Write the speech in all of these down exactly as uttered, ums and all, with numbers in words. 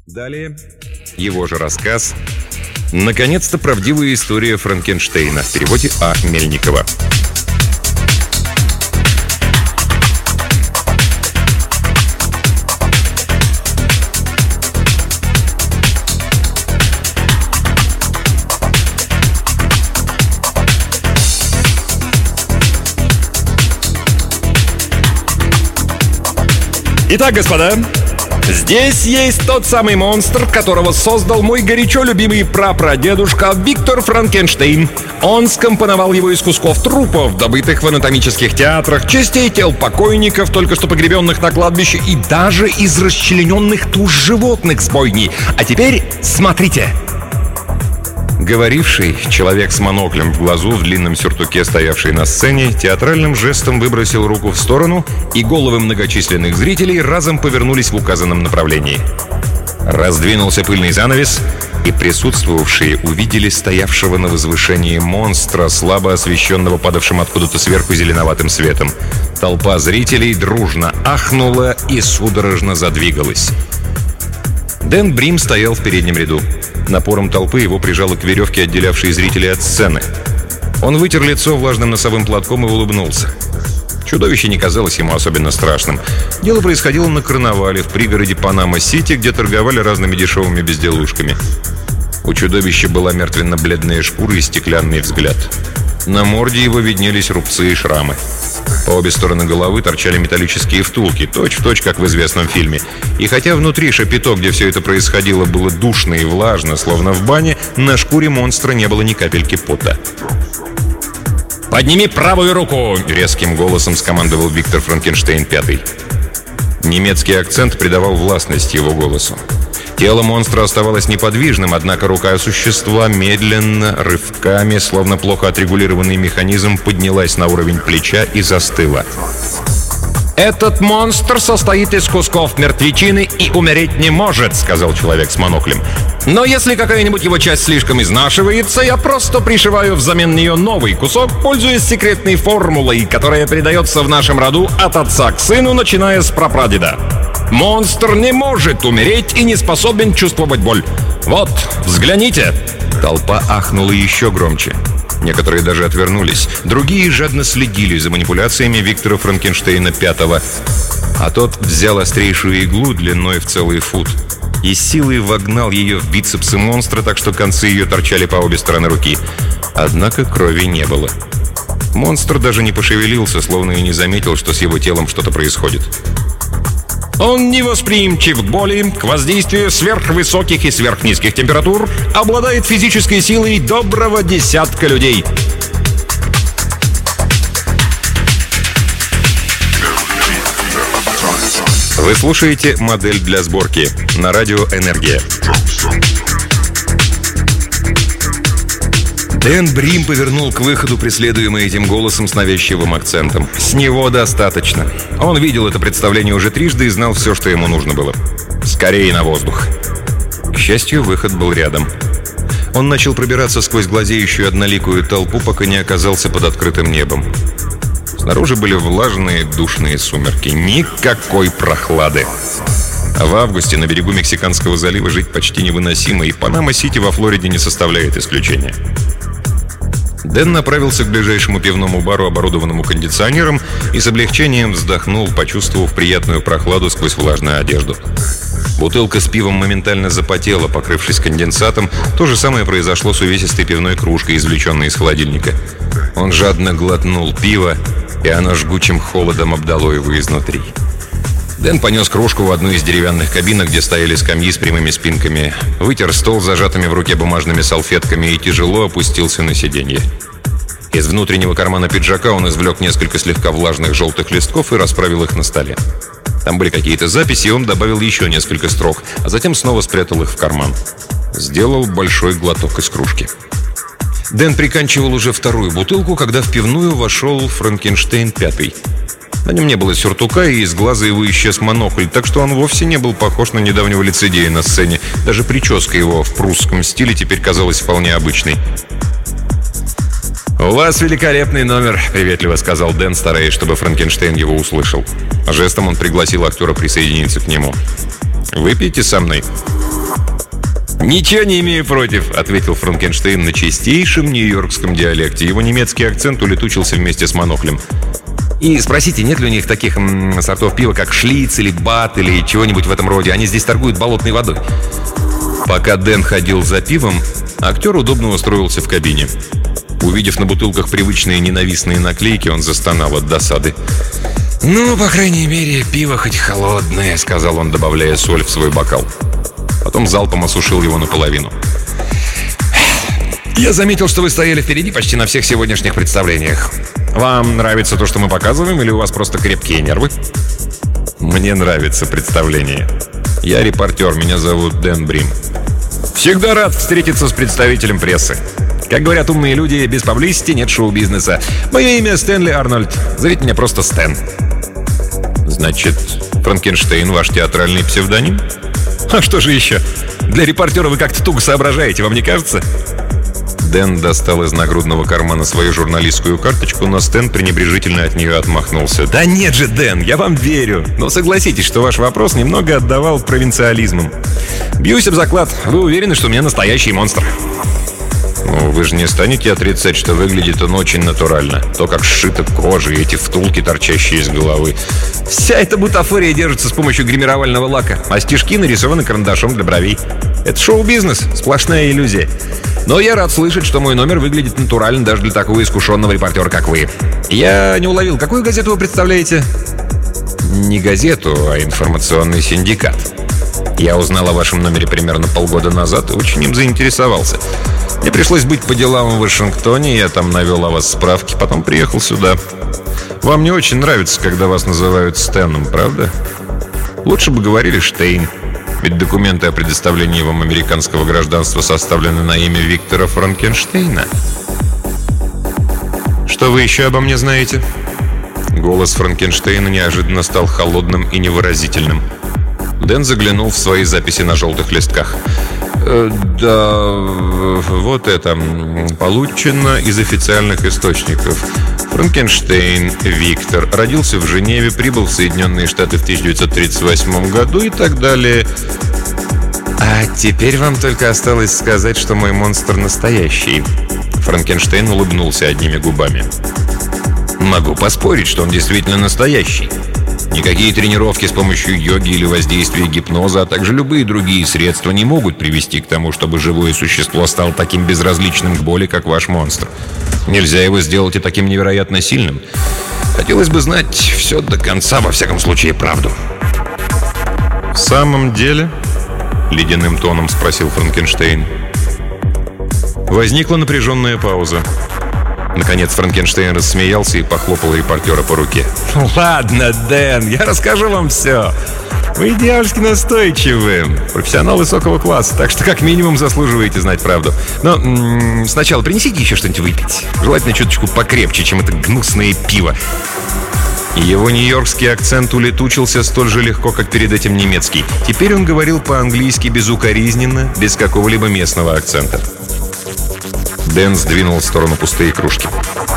Далее его же рассказ. Наконец-то правдивая история Франкенштейна в переводе А. Мельникова. Итак, господа, здесь есть тот самый монстр, которого создал мой горячо любимый прапрадедушка Виктор Франкенштейн. Он скомпоновал его из кусков трупов, добытых в анатомических театрах, частей тел покойников, только что погребенных на кладбище, и даже из расчлененных туш животных с бойни. А теперь смотрите. Говоривший, человек с моноклем в глазу в длинном сюртуке, стоявший на сцене, театральным жестом выбросил руку в сторону, и головы многочисленных зрителей разом повернулись в указанном направлении. Раздвинулся пыльный занавес, и присутствовавшие увидели стоявшего на возвышении монстра, слабо освещенного падавшим откуда-то сверху зеленоватым светом. Толпа зрителей дружно ахнула и судорожно задвигалась. Дэн Брим стоял в переднем ряду. Напором толпы его прижало к веревке, отделявшей зрителей от сцены. Он вытер лицо влажным носовым платком и улыбнулся. Чудовище не казалось ему особенно страшным. Дело происходило на карнавале в пригороде Панама-Сити, где торговали разными дешевыми безделушками. У чудовища была мертвенно-бледная шкура и стеклянный взгляд. На морде его виднелись рубцы и шрамы. По обе стороны головы торчали металлические втулки, точь-в-точь, как в известном фильме. И хотя внутри шапито, где все это происходило, было душно и влажно, словно в бане, на шкуре монстра не было ни капельки пота. «Подними правую руку!» — резким голосом скомандовал Виктор Франкенштейн пятый. Немецкий акцент придавал властность его голосу. Тело монстра оставалось неподвижным, однако рука существа медленно, рывками, словно плохо отрегулированный механизм, поднялась на уровень плеча и застыла. «Этот монстр состоит из кусков мертвечины и умереть не может», — сказал человек с моноклем. «Но если какая-нибудь его часть слишком изнашивается, я просто пришиваю взамен нее новый кусок, пользуясь секретной формулой, которая передается в нашем роду от отца к сыну, начиная с прапрадеда. Монстр не может умереть и не способен чувствовать боль. Вот, взгляните!» Толпа ахнула еще громче. Некоторые даже отвернулись. Другие жадно следили за манипуляциями Виктора Франкенштейна пятого. А тот взял острейшую иглу длиной в целый фут и силой вогнал ее в бицепсы монстра, так что концы ее торчали по обе стороны руки. Однако крови не было. Монстр даже не пошевелился, словно и не заметил, что с его телом что-то происходит. Он невосприимчив к боли, к воздействию сверхвысоких и сверхнизких температур, обладает физической силой доброго десятка людей. Вы слушаете «Модель для сборки» на радио «Энергия». Дэн Брим повернул к выходу, преследуемый этим голосом с навязчивым акцентом. С него достаточно. Он видел это представление уже трижды и знал все, что ему нужно было. Скорее на воздух. К счастью, выход был рядом. Он начал пробираться сквозь глазеющую одноликую толпу, пока не оказался под открытым небом. Снаружи были влажные, душные сумерки. Никакой прохлады. А в августе на берегу Мексиканского залива жить почти невыносимо, и Панама-Сити во Флориде не составляет исключения. Дэн направился к ближайшему пивному бару, оборудованному кондиционером, и с облегчением вздохнул, почувствовав приятную прохладу сквозь влажную одежду. Бутылка с пивом моментально запотела, покрывшись конденсатом. То же самое произошло с увесистой пивной кружкой, извлеченной из холодильника. Он жадно глотнул пиво, и оно жгучим холодом обдало его изнутри. Дэн понес кружку в одну из деревянных кабинок, где стояли скамьи с прямыми спинками, вытер стол с зажатыми в руке бумажными салфетками и тяжело опустился на сиденье. Из внутреннего кармана пиджака он извлек несколько слегка влажных желтых листков и расправил их на столе. Там были какие-то записи, и он добавил еще несколько строк, а затем снова спрятал их в карман. Сделал большой глоток из кружки. Дэн приканчивал уже вторую бутылку, когда в пивную вошел Франкенштейн пятый. На нем не было сюртука, и из глаза его исчез монокль, так что он вовсе не был похож на недавнего лицедея на сцене. Даже прическа его в прусском стиле теперь казалась вполне обычной. «У вас великолепный номер», — приветливо сказал Дэн, стараясь, чтобы Франкенштейн его услышал. Жестом он пригласил актера присоединиться к нему. «Выпейте со мной». «Ничего не имею против», — ответил Франкенштейн на чистейшем нью-йоркском диалекте. Его немецкий акцент улетучился вместе с моноклем. «И спросите, нет ли у них таких м, сортов пива, как Шлиц или Бат или чего-нибудь в этом роде? Они здесь торгуют болотной водой». Пока Дэн ходил за пивом, актер удобно устроился в кабине. Увидев на бутылках привычные ненавистные наклейки, он застонал от досады. «Ну, по крайней мере, пиво хоть холодное», — сказал он, добавляя соль в свой бокал. Потом залпом осушил его наполовину. «Я заметил, что вы стояли впереди почти на всех сегодняшних представлениях. Вам нравится то, что мы показываем, или у вас просто крепкие нервы?» «Мне нравится представление. Я репортер, меня зовут Дэн Брим. Всегда рад встретиться с представителем прессы. Как говорят умные люди, без паблисити нет шоу-бизнеса. Мое имя Стэнли Арнольд. Зовите меня просто Стэн». «Значит, Франкенштейн ваш театральный псевдоним?» «А что же еще? Для репортера вы как-то туго соображаете, вам не кажется?» Дэн достал из нагрудного кармана свою журналистскую карточку, но Стэн пренебрежительно от нее отмахнулся. «Да нет же, Дэн, я вам верю. Но согласитесь, что ваш вопрос немного отдавал провинциализмом. Бьюсь об заклад, вы уверены, что у меня настоящий монстр?» «Ну, вы же не станете отрицать, что выглядит он очень натурально. То, как сшита кожа и эти втулки, торчащие из головы. Вся эта бутафория держится с помощью гримировального лака, а стежки нарисованы карандашом для бровей. Это шоу-бизнес, сплошная иллюзия. Но я рад слышать, что мой номер выглядит натурально даже для такого искушенного репортера, как вы. Я не уловил, какую газету вы представляете?» «Не газету, а информационный синдикат. Я узнал о вашем номере примерно полгода назад и очень им заинтересовался. Мне пришлось быть по делам в Вашингтоне, я там навел о вас справки, потом приехал сюда. Вам не очень нравится, когда вас называют Стэном, правда? Лучше бы говорили Штейн. Ведь документы о предоставлении вам американского гражданства составлены на имя Виктора Франкенштейна». «Что вы еще обо мне знаете?» Голос Франкенштейна неожиданно стал холодным и невыразительным. Дэн заглянул в свои записи на желтых листках. э, «Да, вот это. Получено из официальных источников. Франкенштейн Виктор родился в Женеве, прибыл в Соединенные Штаты в тысяча девятьсот тридцать восьмом году и так далее. А теперь вам только осталось сказать, что мой монстр настоящий». Франкенштейн улыбнулся одними губами. «Могу поспорить, что он действительно настоящий. Никакие тренировки с помощью йоги или воздействия гипноза, а также любые другие средства не могут привести к тому, чтобы живое существо стало таким безразличным к боли, как ваш монстр. Нельзя его сделать и таким невероятно сильным. Хотелось бы знать все до конца, во всяком случае, правду». «В самом деле?» — ледяным тоном спросил Франкенштейн. Возникла напряженная пауза. Наконец Франкенштейн рассмеялся и похлопал репортера по руке. «Ладно, Дэн, я расскажу вам все. Вы дьявольски настойчивы. Профессионал высокого класса, так что как минимум заслуживаете знать правду. Но м-м, сначала принесите еще что-нибудь выпить. Желательно чуточку покрепче, чем это гнусное пиво». Его нью-йоркский акцент улетучился столь же легко, как перед этим немецкий. Теперь он говорил по-английски безукоризненно, без какого-либо местного акцента. Дэн сдвинул в сторону пустые кружки.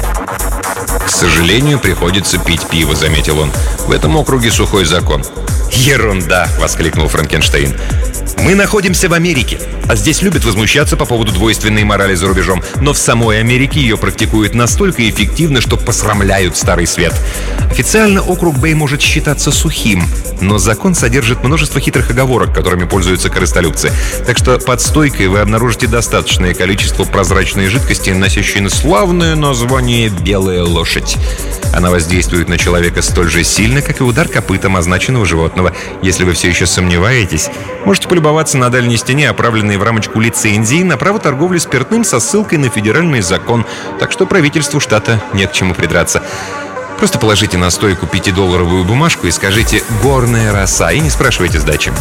«К сожалению, приходится пить пиво», — заметил он. «В этом округе сухой закон». «Ерунда!» — воскликнул Франкенштейн. «Мы находимся в Америке, а здесь любят возмущаться по поводу двойственной морали за рубежом. Но в самой Америке ее практикуют настолько эффективно, что посрамляют Старый Свет. Официально округ Бэй может считаться сухим, но закон содержит множество хитрых оговорок, которыми пользуются корыстолюбцы. Так что под стойкой вы обнаружите достаточное количество прозрачной жидкости, носящей славное название «белая лошадь». Она воздействует на человека столь же сильно, как и удар копытом означенного животного. Если вы все еще сомневаетесь, можете полюбоваться на дальней стене, оправленной в рамочку лицензии на право торговли спиртным со ссылкой на федеральный закон. Так что правительству штата не к чему придраться. Просто положите на стойку пятидолларовую бумажку и скажите «горная роса» и не спрашивайте сдачи.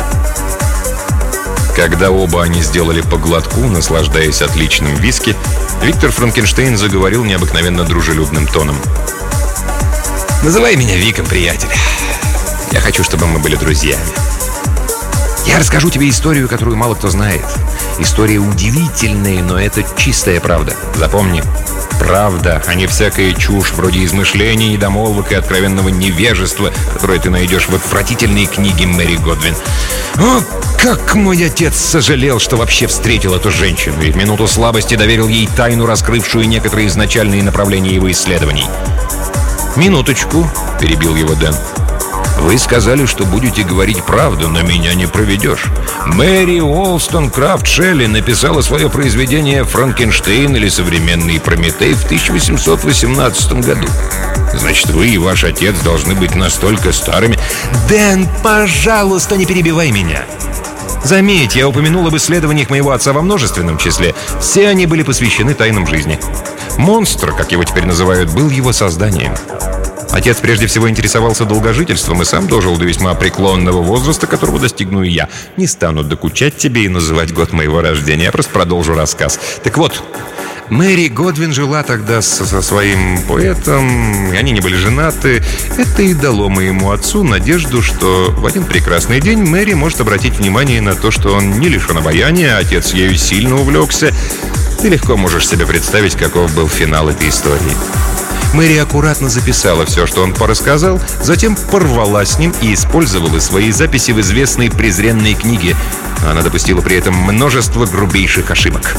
Когда оба они сделали по глотку, наслаждаясь отличным виски, Виктор Франкенштейн заговорил необыкновенно дружелюбным тоном. «Называй меня Виком, приятель. Я хочу, чтобы мы были друзьями. Я расскажу тебе историю, которую мало кто знает. История удивительная, но это чистая правда. Запомни, Правда, а не всякая чушь, вроде измышлений, недомолвок и откровенного невежества, которое ты найдешь в отвратительной книге Мэри Годвин. О, как мой отец сожалел, что вообще встретил эту женщину, и в минуту слабости доверил ей тайну, раскрывшую некоторые изначальные направления его исследований. «Минуточку», — перебил его Дэн. «Вы сказали, что будете говорить правду, но меня не проведешь. Мэри Уолстонкрафт Шелли написала свое произведение «Франкенштейн» или «Современный Прометей» в тысяча восемьсот восемнадцатом году. Значит, вы и ваш отец должны быть настолько старыми...» «Дэн, пожалуйста, не перебивай меня!» Заметь, я упомянул об исследованиях моего отца во множественном числе. Все они были посвящены тайнам жизни. «Монстр», как его теперь называют, был его созданием. Отец прежде всего интересовался долгожительством и сам дожил до весьма преклонного возраста, которого достигну и я. Не стану докучать тебе и называть год моего рождения, я просто продолжу рассказ. Так вот, Мэри Годвин жила тогда со, со своим поэтом, и они не были женаты. Это и дало моему отцу надежду, что в один прекрасный день Мэри может обратить внимание на то, что он не лишен обаяния, а отец ею сильно увлекся. Ты легко можешь себе представить, каков был финал этой истории. Мэри аккуратно записала все, что он порассказал, затем порвала с ним и использовала свои записи в известной презренной книге. Она допустила при этом множество грубейших ошибок.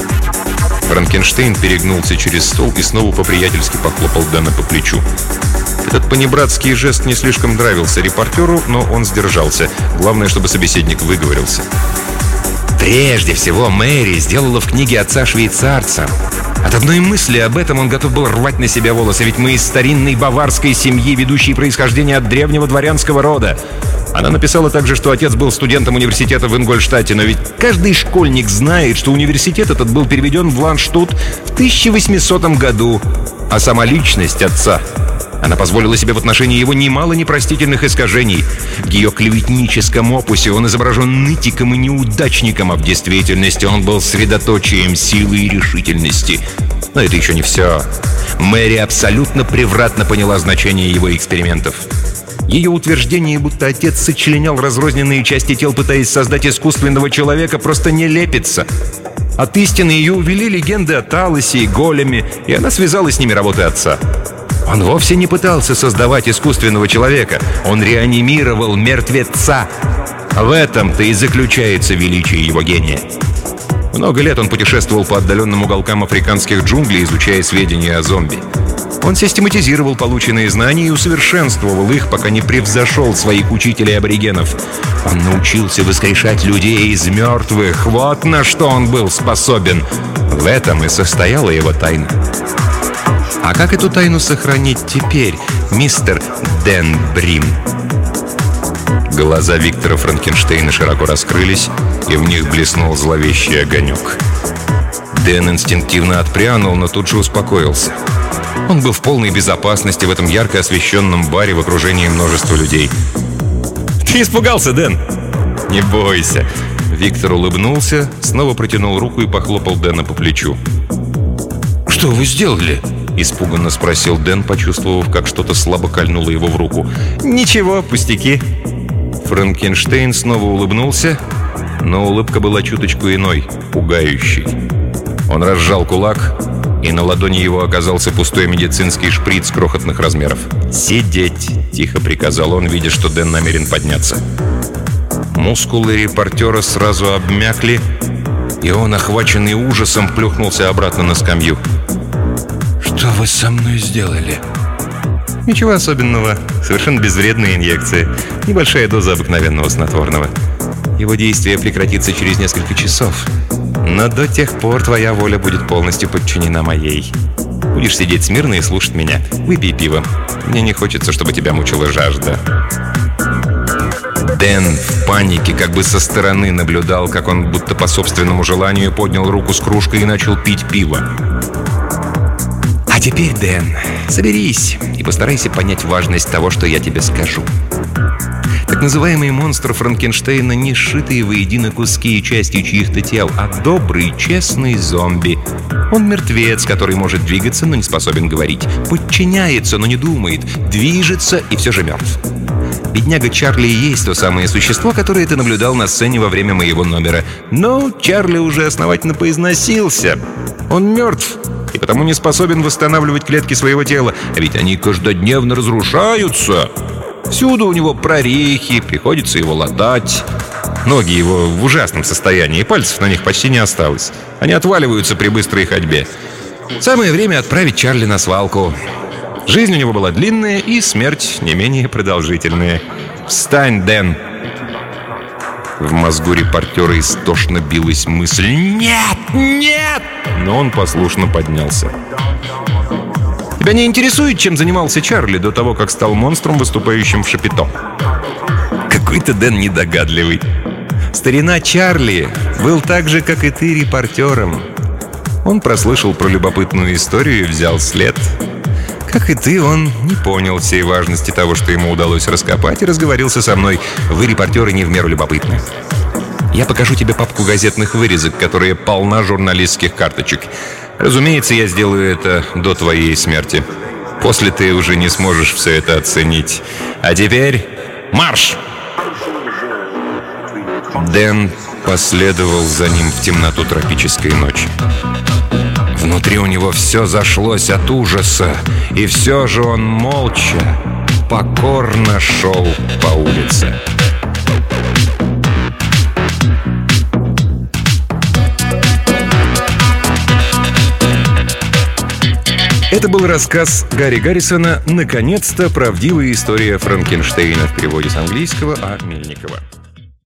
Франкенштейн перегнулся через стол и снова по-приятельски похлопал Дэна по плечу. Этот понебратский жест не слишком нравился репортеру, но он сдержался. Главное, чтобы собеседник выговорился. Прежде всего, Мэри сделала в книге отца швейцарца. От одной мысли об этом он готов был рвать на себя волосы, ведь мы из старинной баварской семьи, ведущей происхождение от древнего дворянского рода. Она написала также, что отец был студентом университета в Ингольштадте, но ведь каждый школьник знает, что университет этот был переведен в Ланштут в тысяча восьмисотом году, а сама личность отца... Она позволила себе в отношении его немало непростительных искажений. В ее клеветническом опусе он изображен нытиком и неудачником, а в действительности он был средоточием силы и решительности. Но это еще не все. Мэри абсолютно превратно поняла значение его экспериментов. Ее утверждение, будто отец сочленял разрозненные части тел, пытаясь создать искусственного человека, просто не лепится. От истины ее увели легенды о Талосе и Големе, и она связала с ними работы отца. Он вовсе не пытался создавать искусственного человека. Он реанимировал мертвеца. В этом-то и заключается величие его гения. Много лет он путешествовал по отдаленным уголкам африканских джунглей, изучая сведения о зомби. Он систематизировал полученные знания и усовершенствовал их, пока не превзошел своих учителей-аборигенов. Он научился воскрешать людей из мертвых. Вот на что он был способен. В этом и состояла его тайна. А как эту тайну сохранить теперь, мистер Дэн Брим? Глаза Виктора Франкенштейна широко раскрылись, и в них блеснул зловещий огонек. Дэн инстинктивно отпрянул, но тут же успокоился. Он был в полной безопасности в этом ярко освещенном баре в окружении множества людей. «Ты испугался, Дэн?» «Не бойся». Виктор улыбнулся, снова протянул руку и похлопал Дэна по плечу. «Что вы сделали?» — испуганно спросил Дэн, почувствовав, как что-то слабо кольнуло его в руку. «Ничего, пустяки». Франкенштейн снова улыбнулся, но улыбка была чуточку иной, пугающей. Он разжал кулак, и на ладони его оказался пустой медицинский шприц крохотных размеров. «Сидеть!» — тихо приказал он, видя, что Дэн намерен подняться. Мускулы репортера сразу обмякли, и он, охваченный ужасом, плюхнулся обратно на скамью. «Что вы со мной сделали?» «Ничего особенного. Совершенно безвредная инъекция. Небольшая доза обыкновенного снотворного. Его действие прекратится через несколько часов. Но до тех пор твоя воля будет полностью подчинена моей. Будешь сидеть смирно и слушать меня. Выпей пиво. Мне не хочется, чтобы тебя мучила жажда». Дэн в панике как бы со стороны наблюдал, как он будто по собственному желанию поднял руку с кружкой и начал пить пиво. «А теперь, Дэн, соберись и постарайся понять важность того, что я тебе скажу. Так называемый монстр Франкенштейна не сшитые воедино куски и части чьих-то тел, а добрый, честный зомби. Он мертвец, который может двигаться, но не способен говорить. Подчиняется, но не думает. Движется и все же мертв. Бедняга Чарли и есть то самое существо, которое ты наблюдал на сцене во время моего номера. Но Чарли уже основательно поизносился. Он мертв и потому не способен восстанавливать клетки своего тела. А ведь они каждодневно разрушаются. Всюду у него прорехи, приходится его латать. Ноги его в ужасном состоянии, пальцев на них почти не осталось. Они отваливаются при быстрой ходьбе. Самое время отправить Чарли на свалку. Жизнь у него была длинная и смерть не менее продолжительная. «Встань, Дэн!» В мозгу репортера истошно билась мысль «Нет! Нет!» Но он послушно поднялся. Тебя не интересует, чем занимался Чарли до того, как стал монстром, выступающим в Шапито? Какой-то Дэн недогадливый. Старина Чарли был так же, как и ты, репортером. Он прослышал про любопытную историю и взял след. Как и ты, он не понял всей важности того, что ему удалось раскопать, и разговорился со мной. Вы, репортеры, не в меру любопытны. Я покажу тебе папку газетных вырезок, которая полна журналистских карточек. Разумеется, я сделаю это до твоей смерти. После ты уже не сможешь все это оценить. А теперь марш! Дэн последовал за ним в темноту тропической ночи. Внутри у него все зашлось от ужаса, и все же он молча, покорно шел по улице. Это был рассказ Гарри Гаррисона «Наконец-то правдивая история Франкенштейна» в переводе с английского А. Мельникова.